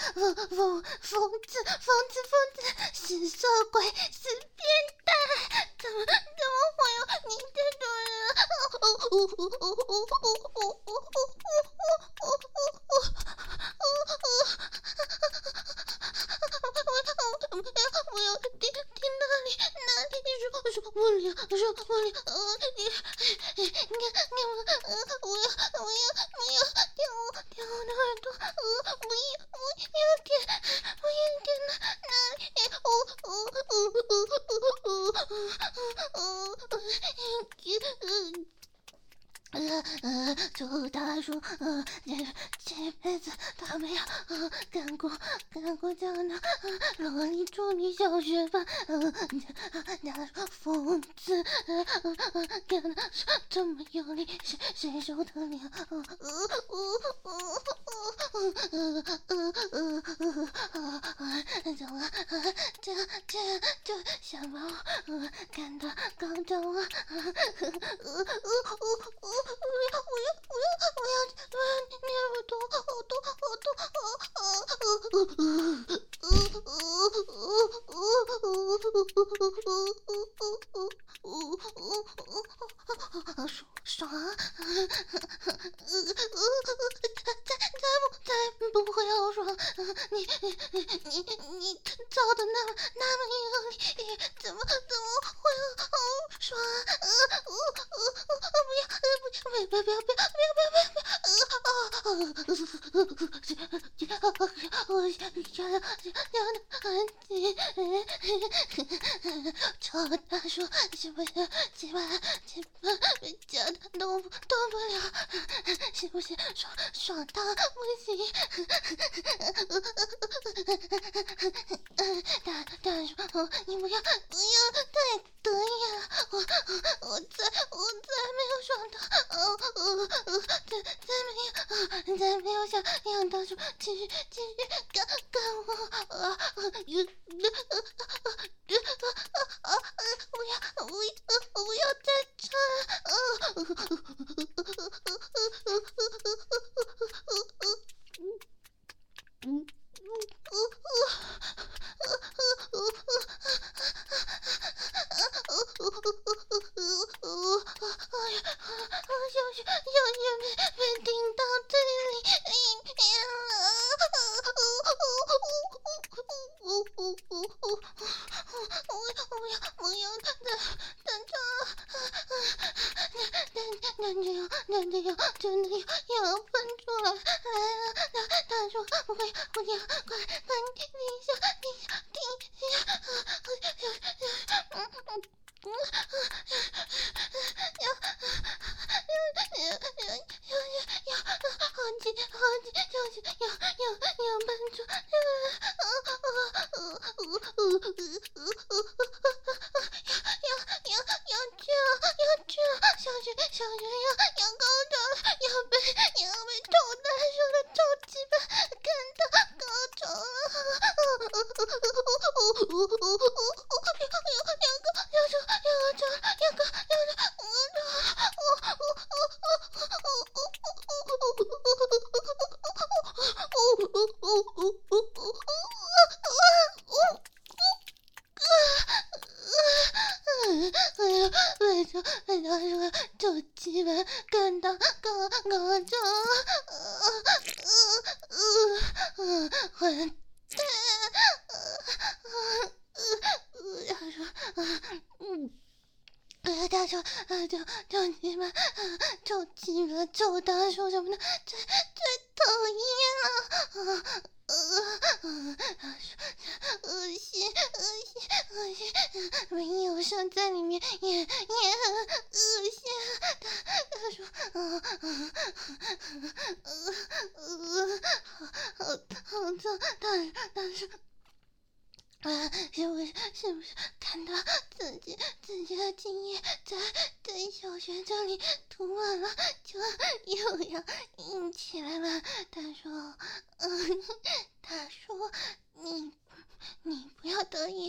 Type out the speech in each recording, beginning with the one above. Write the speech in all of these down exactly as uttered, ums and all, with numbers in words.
疯疯疯子疯子疯子，是色鬼是变态，怎么怎么会有你这种人？哦哦哦哦哦哦哦哦哦哦哦哦！我我要听听哪里哪里说说不了说不了，呃你你你你我呃我要我要我要舔我舔我的耳朵，呃不要不要舔不要舔哪哪里？哦哦哦哦哦哦哦哦。呃呃，周大叔，呃，这这辈子他没有呃干过干过这样的呃萝莉处女小学吧？呃，那疯子，呃呃呃，干的这么用力，谁谁受得了？呃呃呃呃呃呃呃呃呃，怎么这这这想把我呃干到高潮啊？呃呃呃呃。我要我要我要我要我要你耳朵耳朵耳朵呃爽爽，再再不再不会好爽，你你你你造的那么那么用力，怎么怎么会好爽？呃呃呃呃不要呃不要不要不要不要不要不要不要呃啊我想想想的很紧，超大叔是不是鸡巴鸡巴被夹的动动不了？是不是爽爽到不行？大大叔，你不要不要太得意了，我我我再我再没有爽到，哦哦哦，再再没有，再没有想让大叔继续继续干干我啊啊！有呃呃呃呃，不要不要不要再穿啊！嗯。小雪，小雪被被顶到这里，哎呀！我我我要我要等等着，等着要等着要真的要要喷出来来了！大大叔，我快我要快快停一下，停一下，停一下！嗯嗯嗯，要要要要要要好紧好紧，就是要要要喷出来！啊啊啊啊要要要去了要去了！小雪小雪要要高潮了，要被要被臭大叔的臭鸡巴干到高潮了！要高要潮要潮要高要潮为什为啥说就鸡巴干到高高潮？混蛋！他说，嗯。呃，大叔，呃，就就你们，呃，就你们，就大叔什么的，最最讨厌了，呃呃呃，他说恶心，恶心，恶心，没有射在里面也也很恶心。他他说，呃呃呃呃，好好好痛，但但是。啊，是不是是不是看到自己自己的精液在在小学这里涂完了，就又要硬起来了？他说，嗯，他说你你不要得意，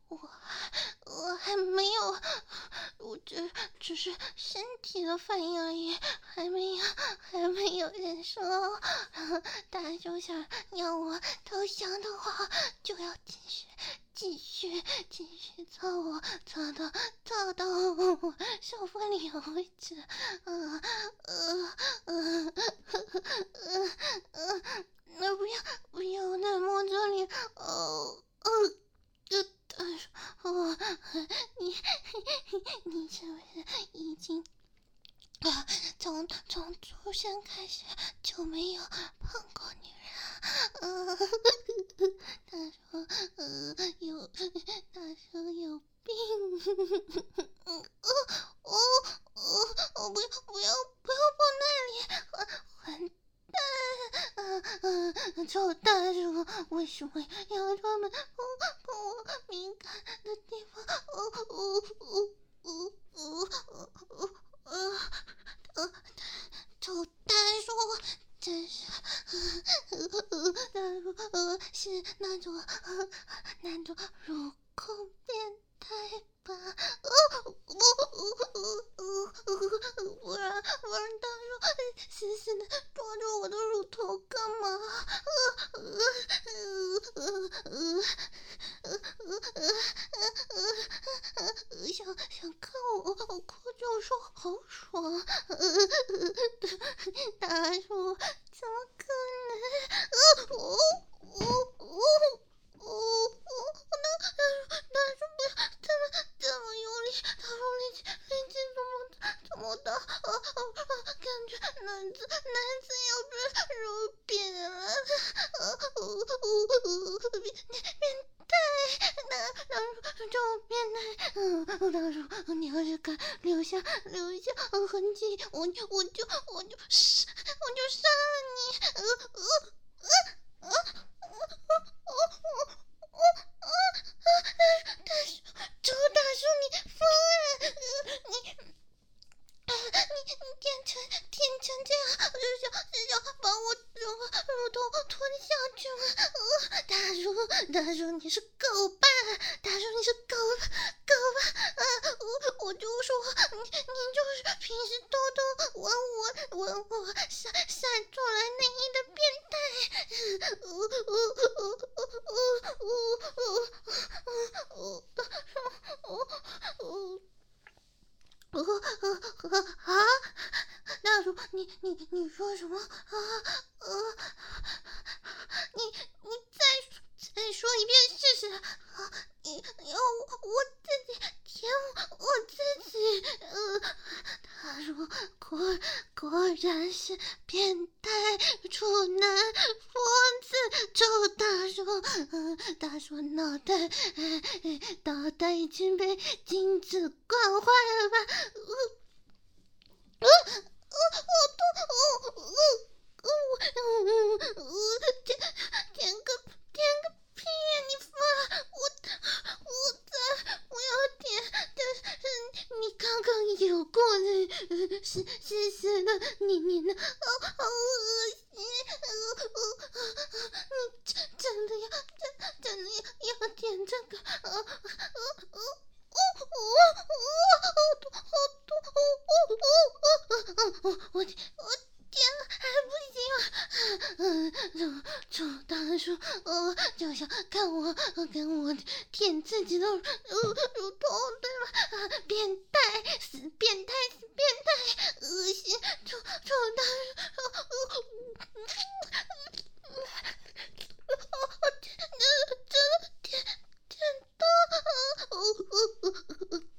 我我还没有，我这只是身体的反应而已，还没有还没有人说。大叔想要我投降的话，就要继续继续继续操我，操到操到我受不了为止。呃呃呃呃呃，那不要不要再摸这里，哦哦。这大叔，哦，你你是不是已经啊从从出生开始就没有碰过女人啊？呃，大叔，呃，有大叔有病。嗯哦哦哦哦！不要不要不要碰那里，混蛋！嗯嗯，臭大叔，为什么要专门碰碰我敏感的地方？哦哦哦哦哦哦哦哦！呃，臭大叔，真是，呃，大叔，呃，是那种，呃，那种乳控变态吧？哦，我，呃，呃，呃，不然，不然，大叔死死的抓住我的乳头干嘛？呃，呃，呃，呃，呃。呃呃呃呃呃，想想看我哭就说好爽，呃呃，大叔怎么可能？呃哦哦哦哦哦，那大叔不要这么这么用力，大叔力气力气这么这么大，啊啊啊！感觉男子男子要被揉扁了，啊哦哦哦，变变。大叔，这么变态！嗯，大叔，你要是敢留下留下痕迹，我我就我就我就杀我就杀了你！呃呃呃呃呃呃呃呃呃！大叔，周大叔，你疯了！你。你你变成变成这样，是想是想把我乳乳头吞下去吗？呃，大叔大叔你是狗吧？大叔你是狗狗吧？啊，我我就说你你就是平时偷偷玩我玩我晒晒出来内衣的变态。呃呃呃呃呃呃呃大叔呃呃。呃呃呃啊！大叔，你你你说什么啊？呃，你你再再说一遍试试啊！你要我我自己舔我我自己？呃，大叔果果然是变态处男疯子，臭大叔，嗯、呃，大叔脑袋，呃呃、脑袋已经被精子惯坏了吧？呃呃呃，我痛，呃呃呃呃呃，舔舔个舔个屁呀！你发我我在我要舔，但是你刚刚有过的，是是是的，你你呢？好好恶心！呃呃呃，你真真的要真真的要要舔这个？呃呃呃。哦哦哦，好痛好痛！哦哦哦哦哦！我我天哪，还不行啊！嗯，臭臭大叔，呃，就想看我跟我舔自己的乳乳头，对吧？啊，变态，死变态，死变态，恶心！臭臭大叔，呃，呃，这这舔舔到，呃呃呃。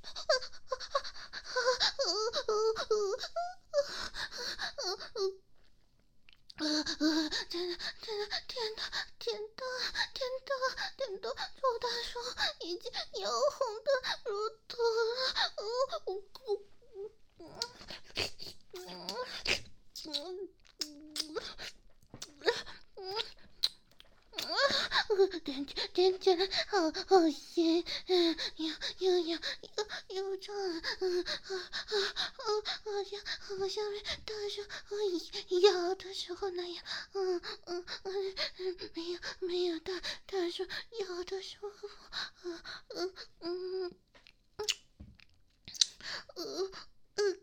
呃呃，真的真的甜的甜的甜的甜的，臭大叔已经有红的乳头了，哦哦哦，嗯嗯嗯嗯。 点点起来，好好咸，嗯，又又又又又胀了，嗯啊啊啊，好像好像被大叔咬的时候那样，嗯嗯嗯嗯，没有没有大大叔咬的时候，嗯嗯嗯嗯嗯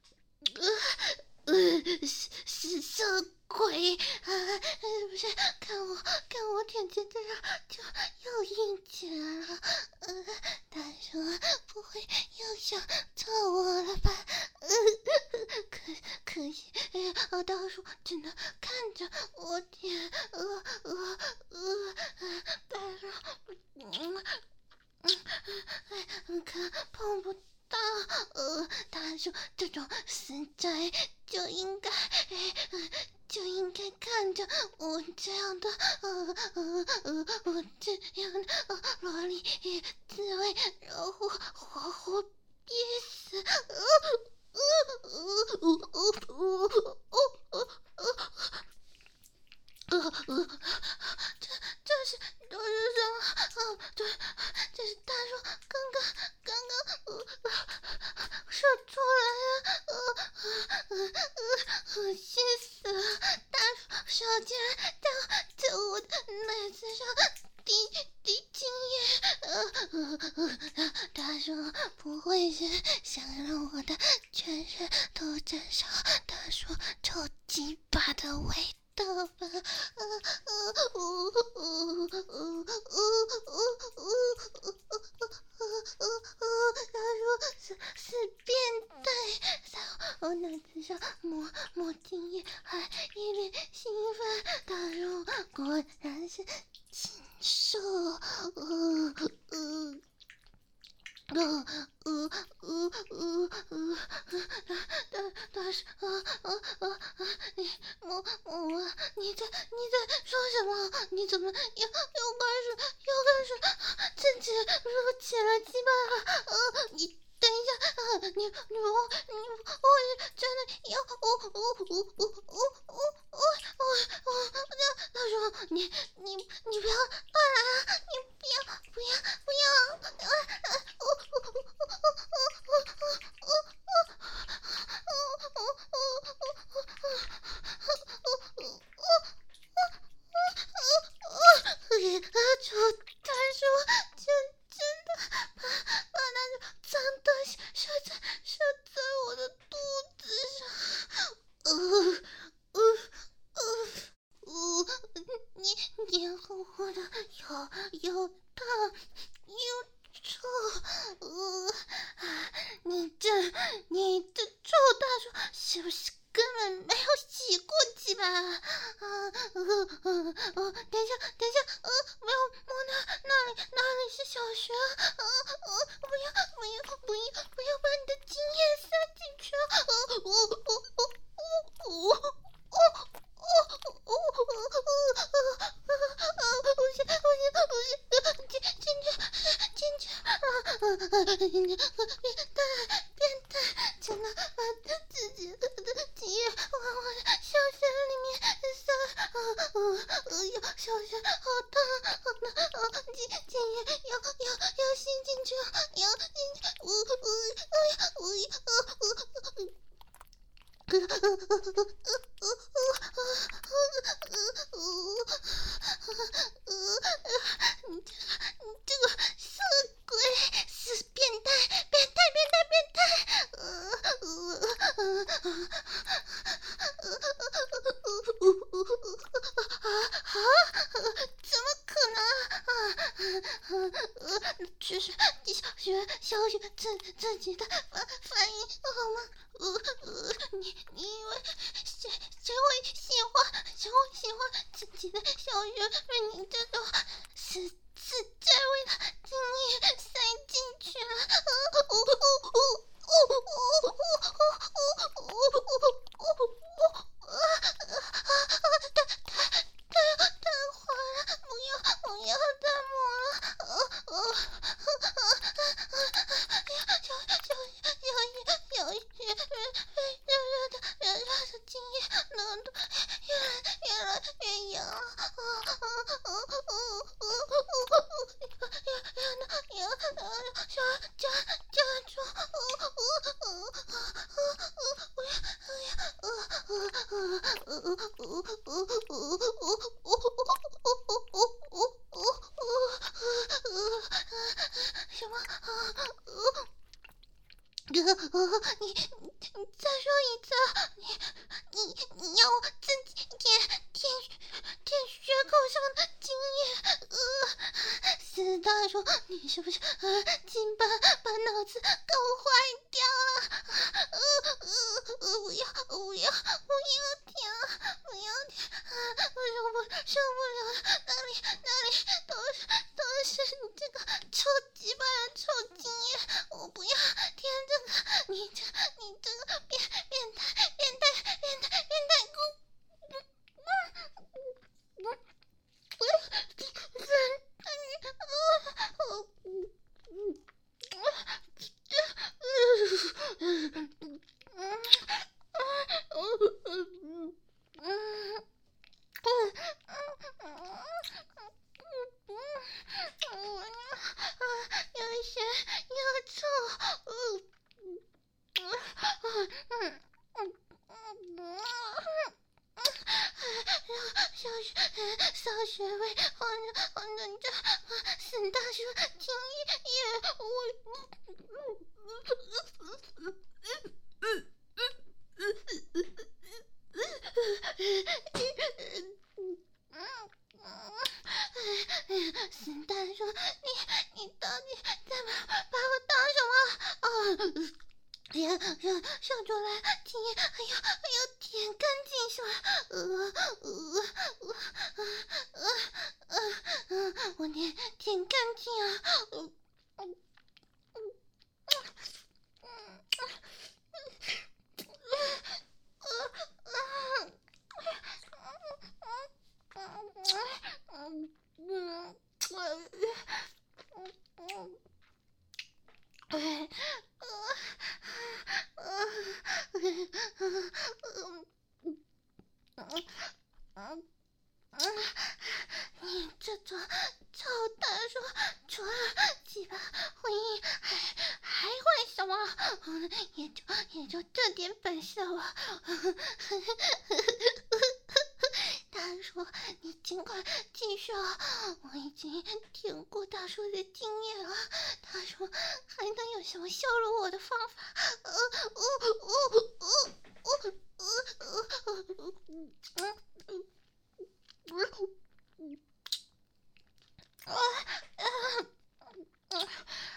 嗯，是是色鬼啊！不是，看我看我舔舔这样就又硬起来了。呃，大叔不会又想操我了吧？呃，可可惜，呃，大叔只能看着我舔。呃呃呃，大叔，嗯嗯，可碰不到。呃，大叔这种死宅就应该，呃，就应该看着我这样的，呃呃呃，我这样的呃萝莉滋味，然后活活憋死。呃呃呃呃呃呃呃呃，这这是都是什么？哦，对，这是大叔刚刚刚刚呃射出来了，呃呃呃，恶心死了！大叔手竟然在在我的奶子上滴滴精液，呃呃呃，大叔不会是想让我的全身都沾上大叔臭鸡巴的味道吧？呃呃呃呃呃呃呃呃，大叔是是变态，在我奶子上抹抹精液，还一脸兴奋。大叔果然是禽兽，呃呃。呃呃呃呃呃，大大师啊啊啊！你我我你在你在说什么？你怎么又又开始又开始自己撸起了鸡巴了？呃，你等一下啊！你你我你我是真的要我我我我我我我我我大叔，你你你不要乱来啊！你不要不要不要！啊啊！我我我我我我我我我我我楚大叔真真的把把那个脏东西射在射在我的肚子上，呃呃呃呃，你黏糊糊的，又又烫又臭，呃，你这你这臭大叔是不是根本没有洗过鸡巴？啊呃呃呃，等一下等一下，呃，不要摸那那里那里是小学，呃呃，不要不要不要不要把你的精液塞进去啊！呃我我我我我我。哦哦哦哦哦哦！不行不行不行，进进去进去啊！变态变态，真的把自己的精液往我的小穴里面塞！啊啊！哎呀，小穴好烫好烫啊！精精液要要要吸进去，要进去！我我哎呀我呃呃呃。呃呃呃呃呃你这你这个色鬼，是变态，变态，变态，变态！呃呃呃啊啊！怎么可能啊？呃，只是小学小学自自己的反反应好吗？呃呃，你你以为谁谁会喜欢谁会喜欢自己的小学被你这种死死这味的精液塞进去了？呃哦哦哦哦哦哦哦哦哦哦啊啊啊！太太太太滑了，不要不要再摸了！呃呃小小小小小小热热的热热的精液浓度越来越来越痒，啊啊啊啊什么？你你再说一次，你你你要我自己舔舔舔血口上的精液？呃，四大叔，你是不是呃金把把脑子搞坏掉了？呃呃呃，不要不要不要舔了，不要舔，我受不受不了了，哪里哪里都是都是你这个臭鸡巴的臭精液，我不要舔这个。你这，你这个变变态、变态、变态、变态姑，不，不，不，人，有些又臭，小学小学位，换着换着这四大叔精液，我四大叔，你你到底在把把我当什么？啊！让让让出来，舔，还要还要舔干净是吧？呃呃呃呃呃，我舔舔干净啊！呃呃你这种臭大叔，除了鸡巴婚姻，还还会什么？也就也就这点本事了。大叔，你尽快继续啊！我已经舔过大叔的经验了，大叔还能有什么羞辱我的方法？呃呃呃呃呃呃呃呃呃呃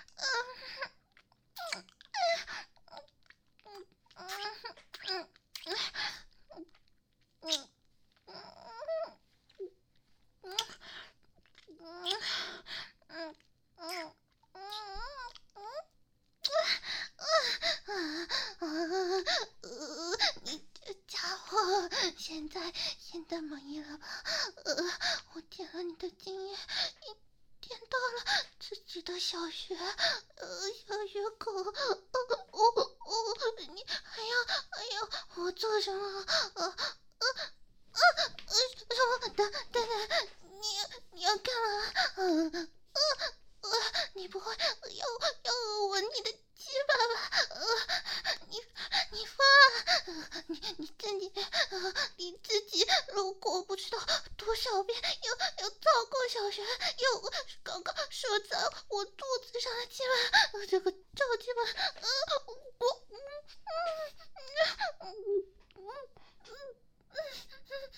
你这家伙现在现在满意了吧？呃，我舔了你的经验，你舔到了自己的小学，呃，小学口，呃，我我你还要还要我做什么？呃呃呃呃什么？等等等，你你要干嘛？呃呃呃，你不会要要吻你的鸡巴吧？呃，你你发，呃，你你自己，呃，你自己如果不知道多少遍有有造过小学，有刚刚射在我肚子上的鸡巴，呃，这个臭鸡巴，呃，我，嗯嗯嗯嗯嗯嗯。